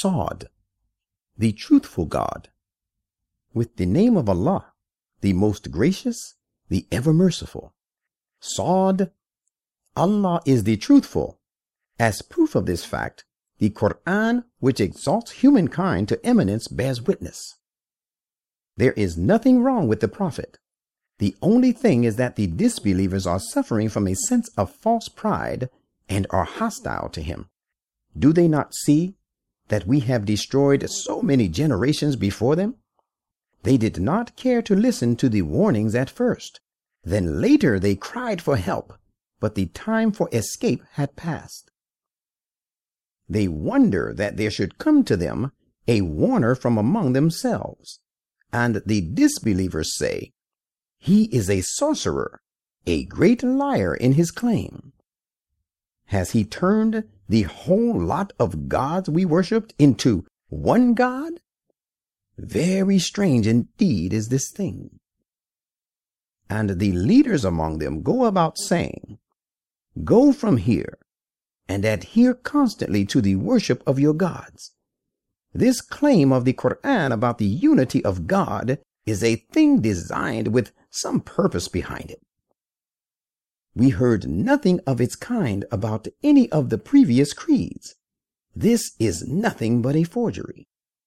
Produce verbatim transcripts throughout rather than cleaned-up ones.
Sod, the truthful God, with the name of Allah, the most gracious, the ever merciful. Sod, Allah is the truthful. As proof of this fact, the Quran, which exalts humankind to eminence, bears witness. There is nothing wrong with the Prophet. The only thing is that the disbelievers are suffering from a sense of false pride and are hostile to him. Do they not see that we have destroyed so many generations before them? They did not care to listen to the warnings at first. Then later they cried for help, but the time for escape had passed. They wonder that there should come to them a warner from among themselves. And the disbelievers say, "He is a sorcerer, a great liar in his claim. Has he turned the whole lot of gods we worshipped into one God? Very strange indeed is this thing." And the leaders among them go about saying, "Go from here and adhere constantly to the worship of your gods." This claim of the Quran about the unity of God is a thing designed with some purpose behind it. We heard nothing of its kind about any of the previous creeds. This is nothing but a forgery.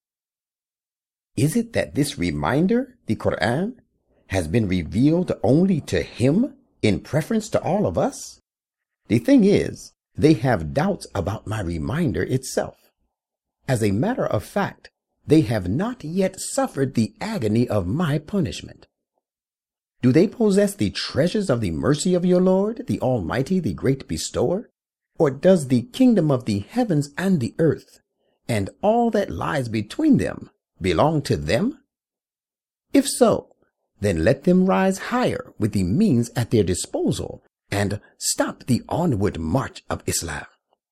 Is it that this reminder, the Quran, has been revealed only to him in preference to all of us? The thing is, they have doubts about my reminder itself. As a matter of fact, they have not yet suffered the agony of my punishment. Do they possess the treasures of the mercy of your Lord, the Almighty, the great bestower? Or does the kingdom of the heavens and the earth, and all that lies between them, belong to them? If so, then let them rise higher with the means at their disposal and stop the onward march of Islam.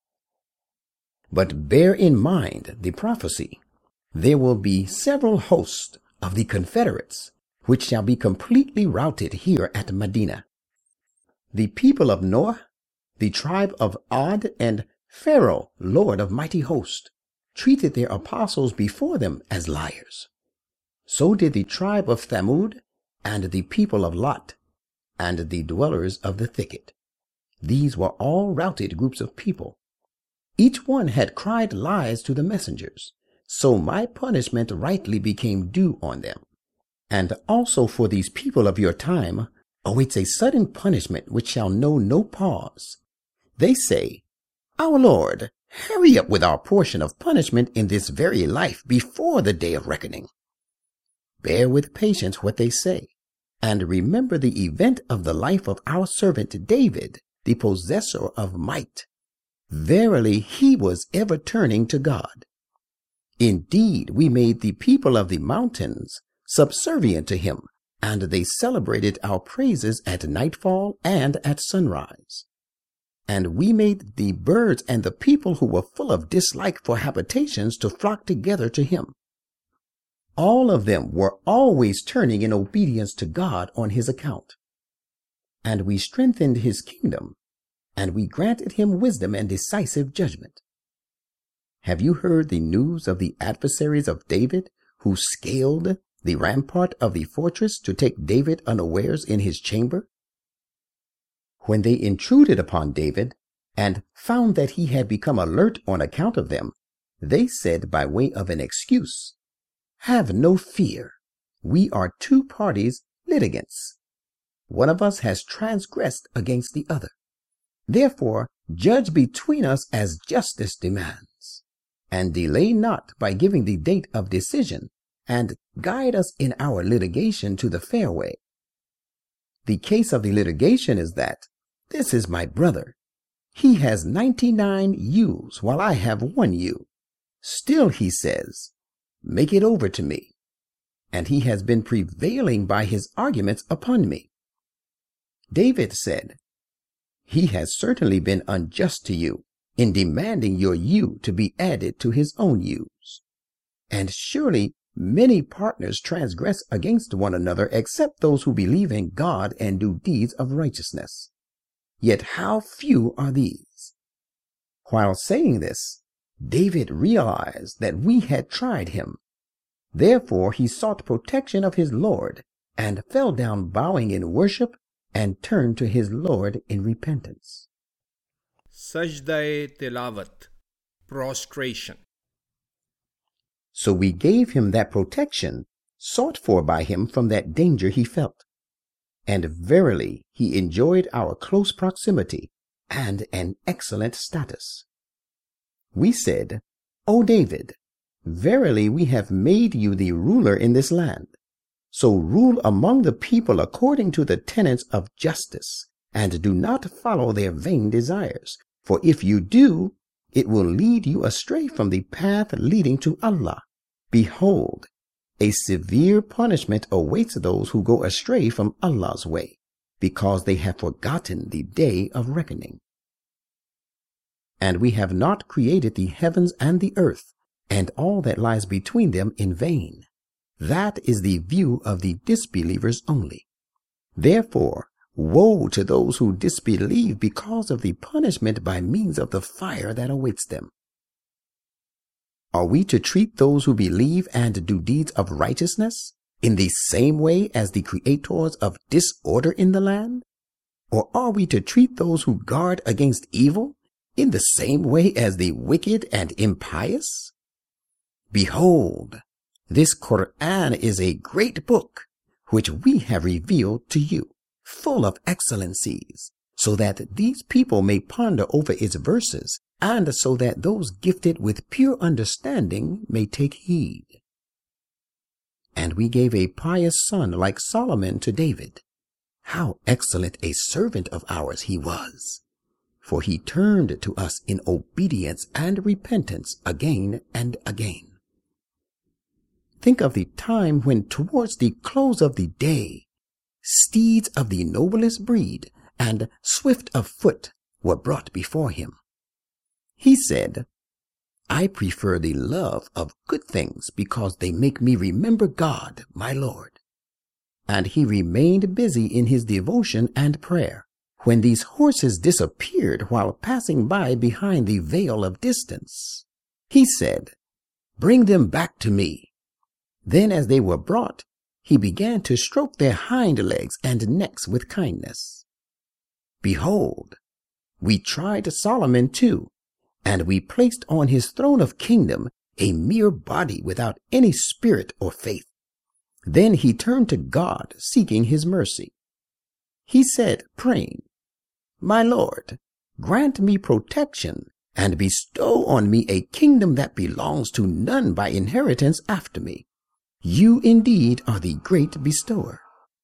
But bear in mind the prophecy. There will be several hosts of the Confederates, which shall be completely routed here at Medina. The people of Noah, the tribe of Ad, and Pharaoh, Lord of mighty host, treated their apostles before them as liars. So did the tribe of Thamud, and the people of Lot, and the dwellers of the thicket. These were all routed groups of people. Each one had cried lies to the messengers, so my punishment rightly became due on them. And also for these people of your time awaits a sudden punishment which shall know no pause. They say, "Our Lord, hurry up with our portion of punishment in this very life before the day of reckoning." Bear with patience what they say, and remember the event of the life of our servant David, the possessor of might. Verily, he was ever turning to God. Indeed, we made the people of the mountains subservient to him, and they celebrated our praises at nightfall and at sunrise. And we made the birds and the people who were full of dislike for habitations to flock together to him. All of them were always turning in obedience to God on his account. And we strengthened his kingdom, and we granted him wisdom and decisive judgment. Have you heard the news of the adversaries of David, who scaled the rampart of the fortress to take David unawares in his chamber? When they intruded upon David and found that he had become alert on account of them, they said by way of an excuse, "Have no fear. We are two parties litigants. One of us has transgressed against the other. Therefore, judge between us as justice demands, and delay not by giving the date of decision, and guide us in our litigation to the fair way." The case of the litigation is that this is my brother. He has ninety-nine ewes, while I have one ewe. Still, he says, "Make it over to me." And he has been prevailing by his arguments upon me. David said, "He has certainly been unjust to you in demanding your ewe to be added to his own ewes. And surely many partners transgress against one another except those who believe in God and do deeds of righteousness. Yet how few are these?" While saying this, David realized that we had tried him. Therefore he sought protection of his Lord and fell down bowing in worship and turned to his Lord in repentance. Sajda-e tilawat, prostration. So we gave him that protection sought for by him from that danger he felt. And verily he enjoyed our close proximity and an excellent status. We said, O David, verily we have made you the ruler in this land. So rule among the people according to the tenets of justice, and do not follow their vain desires. For if you do, it will lead you astray from the path leading to Allah. Behold, a severe punishment awaits those who go astray from Allah's way, because they have forgotten the day of reckoning. And we have not created the heavens and the earth, and all that lies between them in vain. That is the view of the disbelievers only. Therefore, woe to those who disbelieve because of the punishment by means of the fire that awaits them. Are we to treat those who believe and do deeds of righteousness in the same way as the creators of disorder in the land? Or are we to treat those who guard against evil in the same way as the wicked and impious? Behold, this Quran is a great book which we have revealed to you, full of excellencies, so that these people may ponder over its verses, and so that those gifted with pure understanding may take heed. And we gave a pious son like Solomon to David. How excellent a servant of ours he was! For he turned to us in obedience and repentance again and again. Think of the time when towards the close of the day, steeds of the noblest breed and swift of foot were brought before him. He said, I prefer the love of good things because they make me remember God, my Lord. And he remained busy in his devotion and prayer when these horses disappeared while passing by behind the veil of distance. He said, Bring them back to me. Then as they were brought, he began to stroke their hind legs and necks with kindness. Behold, we tried Solomon too, and we placed on his throne of kingdom a mere body without any spirit or faith. Then he turned to God, seeking his mercy. He said, praying, My Lord, grant me protection and bestow on me a kingdom that belongs to none by inheritance after me. You indeed are the great bestower.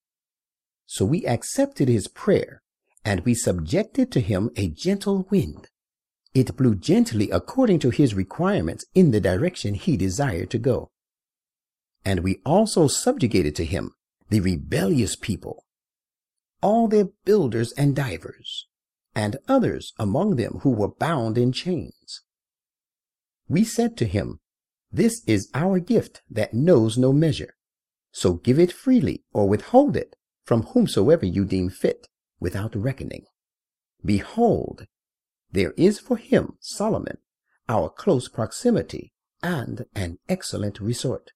So we accepted his prayer, and we subjected to him a gentle wind. It blew gently according to his requirements in the direction he desired to go. And we also subjugated to him the rebellious people, all their builders and divers, and others among them who were bound in chains. We said to him, This is our gift that knows no measure. So give it freely or withhold it from whomsoever you deem fit, without reckoning. Behold, there is for him, Solomon, our close proximity and an excellent resort.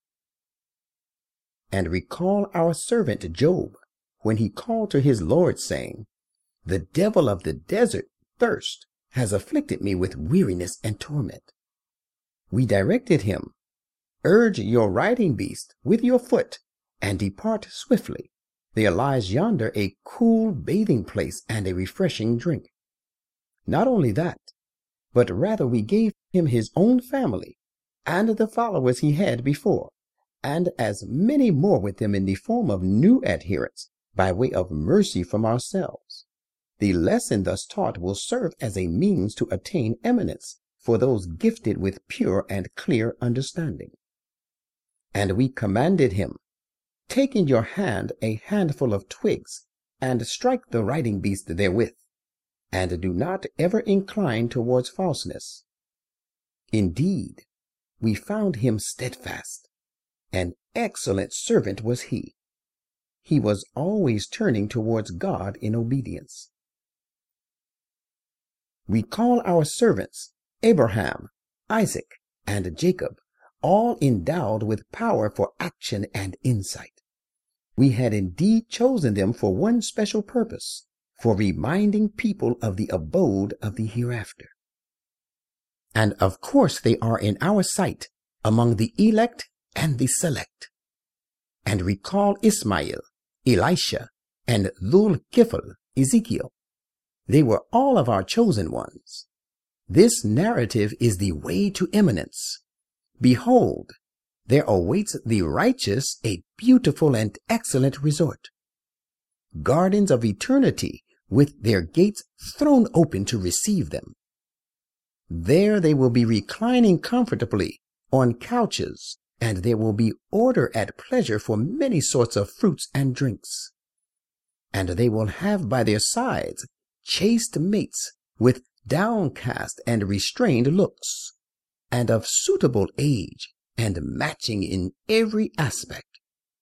And recall our servant Job, when he called to his Lord, saying, The devil of the desert, thirst, has afflicted me with weariness and torment. We directed him, Urge your riding beast with your foot, and depart swiftly. There lies yonder a cool bathing place and a refreshing drink. Not only that, but rather we gave him his own family, and the followers he had before, and as many more with him in the form of new adherents, by way of mercy from ourselves. The lesson thus taught will serve as a means to attain eminence for those gifted with pure and clear understanding. And we commanded him, Take in your hand a handful of twigs, and strike the riding beast therewith, and do not ever incline towards falseness. Indeed, we found him steadfast. An excellent servant was he. He was always turning towards God in obedience. We call our servants Abraham, Isaac, and Jacob, all endowed with power for action and insight. We had indeed chosen them for one special purpose, for reminding people of the abode of the hereafter. And of course they are in our sight among the elect and the select. And recall Ismail, Elisha, and Dhul-Kifl, Ezekiel. They were all of our chosen ones. This narrative is the way to eminence. Behold, there awaits the righteous a beautiful and excellent resort. Gardens of eternity with their gates thrown open to receive them. There they will be reclining comfortably on couches, and there will be order at pleasure for many sorts of fruits and drinks. And they will have by their sides chaste mates with downcast and restrained looks, and of suitable age, and matching in every aspect.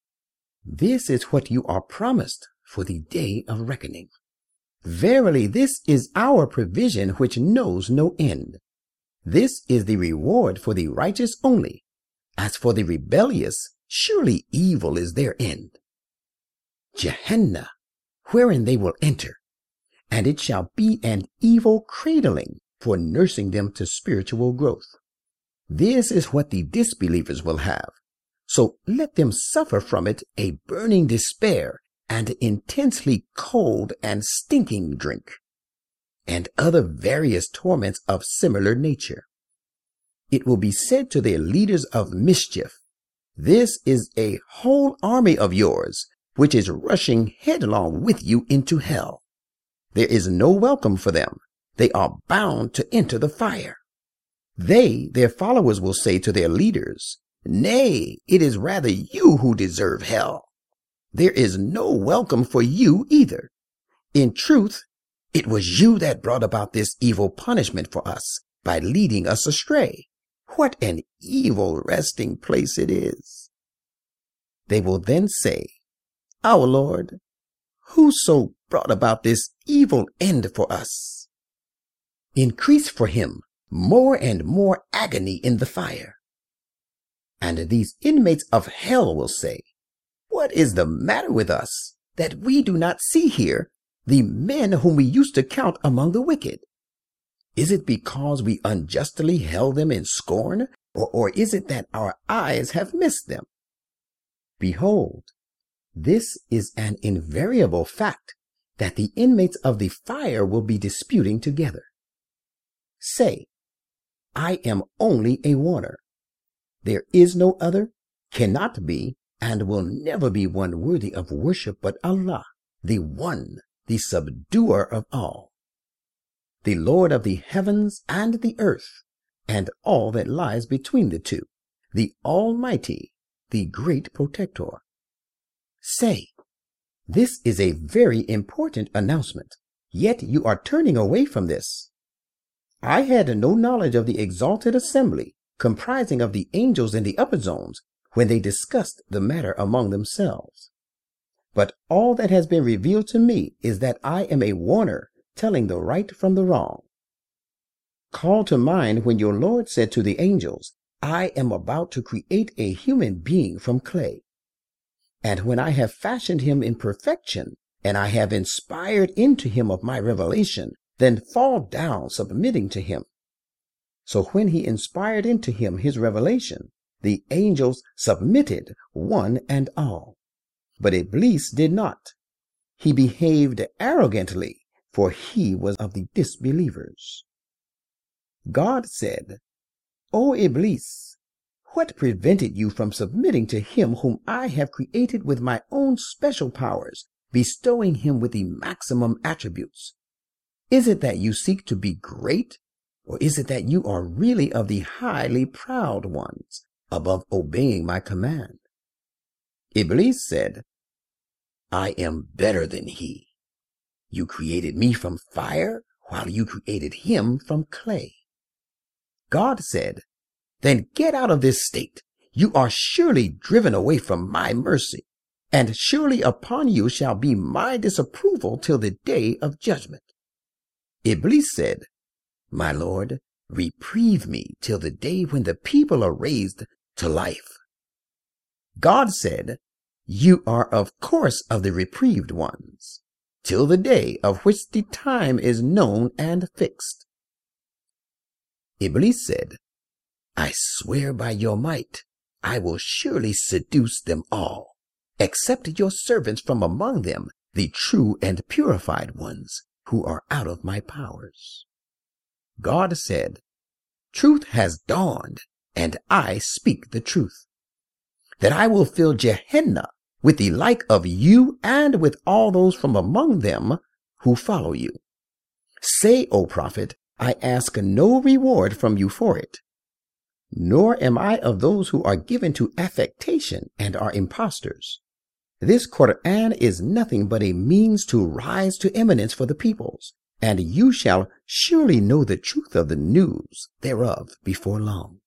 This is what you are promised for the day of reckoning. Verily, this is our provision which knows no end. This is the reward for the righteous only. As for the rebellious, surely evil is their end. Gehenna, wherein they will enter, and it shall be an evil cradling for nursing them to spiritual growth. This is what the disbelievers will have. So let them suffer from it a burning despair and intensely cold and stinking drink, and other various torments of similar nature. It will be said to their leaders of mischief, this is a whole army of yours, which is rushing headlong with you into hell. There is no welcome for them. They are bound to enter the fire. They, their followers, will say to their leaders, nay, it is rather you who deserve hell. There is no welcome for you either. In truth, it was you that brought about this evil punishment for us by leading us astray. What an evil resting place it is. They will then say, our Lord, whoso brought about this evil end for us? Increase for him more and more agony in the fire. And these inmates of hell will say, what is the matter with us that we do not see here the men whom we used to count among the wicked? Is it because we unjustly held them in scorn, or, or is it that our eyes have missed them? Behold, this is an invariable fact that the inmates of the fire will be disputing together. Say, I am only a warner. There is no other, cannot be, and will never be one worthy of worship but Allah, the one, the subduer of all, the Lord of the heavens and the earth, and all that lies between the two, the Almighty, the great protector. Say, this is a very important announcement, yet you are turning away from this. I had no knowledge of the exalted assembly, comprising of the angels in the upper zones, when they discussed the matter among themselves. But all that has been revealed to me is that I am a warner, telling the right from the wrong. Call to mind when your Lord said to the angels, I am about to create a human being from clay. And when I have fashioned him in perfection, and I have inspired into him of my revelation, then fall down submitting to him. So when he inspired into him his revelation, the angels submitted one and all. But Iblis did not. He behaved arrogantly, for he was of the disbelievers. God said, O Iblis, what prevented you from submitting to him whom I have created with my own special powers, bestowing him with the maximum attributes? Is it that you seek to be great, or is it that you are really of the highly proud ones, above obeying my command? Iblis said, I am better than he. You created me from fire, while you created him from clay. God said, then get out of this state. You are surely driven away from my mercy, and surely upon you shall be my disapproval till the day of judgment. Iblis said, my Lord, reprieve me till the day when the people are raised to life. God said, You are of course of the reprieved ones, till the day of which the time is known and fixed. Iblis said, I swear by your might, I will surely seduce them all, except your servants from among them, the true and purified ones, who are out of my powers. God said, Truth has dawned, and I speak the truth, that I will fill Gehenna with the like of you and with all those from among them who follow you. Say, O prophet, I ask no reward from you for it, nor am I of those who are given to affectation and are impostors. This Quran is nothing but a means to rise to eminence for the peoples, and you shall surely know the truth of the news thereof before long.